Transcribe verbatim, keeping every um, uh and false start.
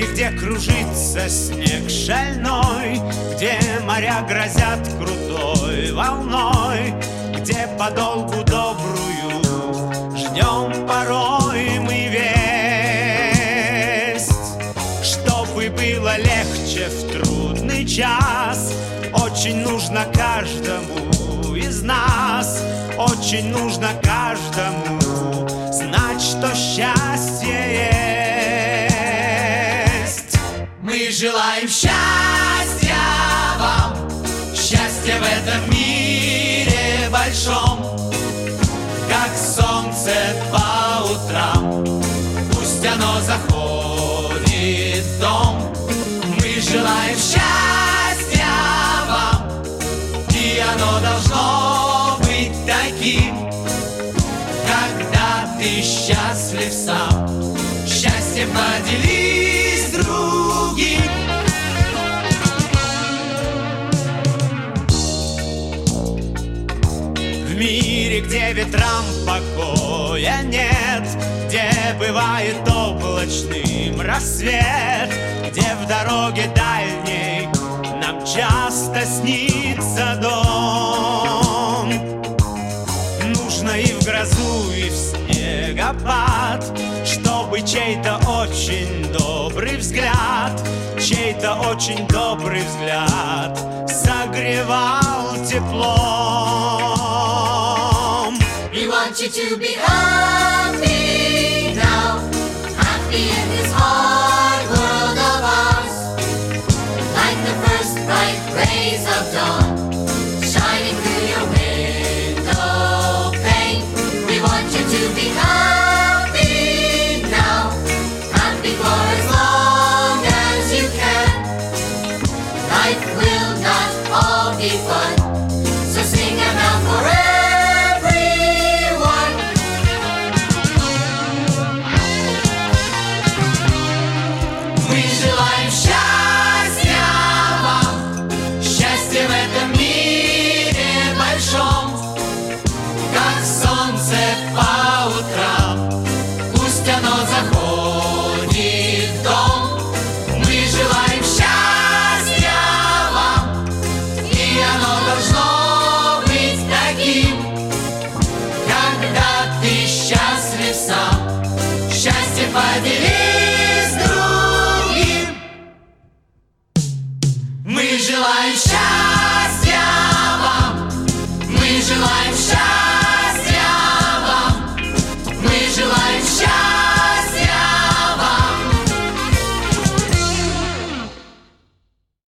где кружится снег шальной, где моря грозят крутой волной, где подолгу добрую ждем порой мы весть, чтобы было легче в трудный час. Очень нужно каждому из нас, очень нужно каждому знать, что счастье есть. Мы желаем счастья вам, счастья в этом мире большом, как солнце по утрам, пусть оно заходит в дом. Мы желаем счастья вам, и оно должно быть таким, когда ты счастлив сам, счастьем поделись с другим. В мире, где ветрам покоя нет, где бывает облачным рассвет, где в дороге дальней нам часто снится дом, нужно и в грозу, и в снегопад, чтобы чей-то очень добрый взгляд, чей-то очень добрый взгляд согревал теплом. We want you to be happy now, happy in this hard world of ours, like the first bright rays of dawn shining through your window pane. We want you to be happy now, happy for as long as you can. Life will not all be fun, so sing it out for everyone. Мы желаем счастья вам, счастья в этом мире большом, как солнце по утрам, пусть оно заходит в дом. Мы желаем счастья вам, и оно должно быть таким, когда ты счастлив сам, счастье поделись.